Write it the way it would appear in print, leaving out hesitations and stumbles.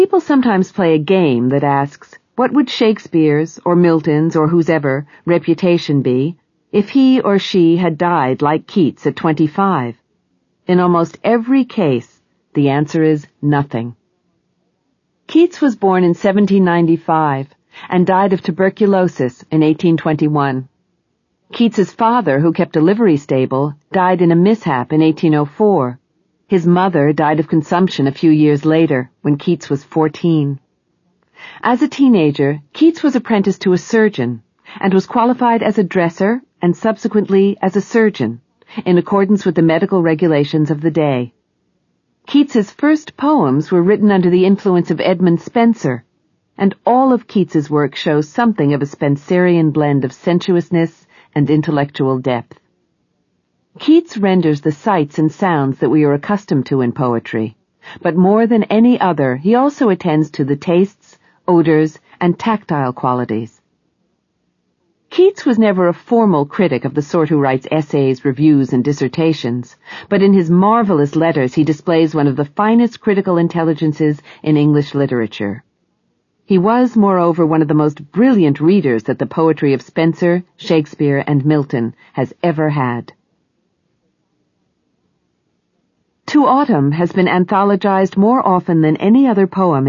People sometimes play a game that asks, what would Shakespeare's or Milton's or whosever reputation be if he or she had died like Keats at 25? In almost every case, the answer is nothing. Keats was born in 1795 and died of tuberculosis in 1821. Keats's father, who kept a livery stable, died in a mishap in 1804. His mother died of consumption a few years later, when Keats was 14. As a teenager, Keats was apprenticed to a surgeon and was qualified as a dresser and subsequently as a surgeon, in accordance with the medical regulations of the day. Keats's first poems were written under the influence of Edmund Spenser, and all of Keats's work shows something of a Spenserian blend of sensuousness and intellectual depth. Keats renders the sights and sounds that we are accustomed to in poetry, but more than any other, he also attends to the tastes, odors, and tactile qualities. Keats was never a formal critic of the sort who writes essays, reviews, and dissertations, but in his marvelous letters he displays one of the finest critical intelligences in English literature. He was, moreover, one of the most brilliant readers that the poetry of Spenser, Shakespeare, and Milton has ever had. To Autumn has been anthologized more often than any other poem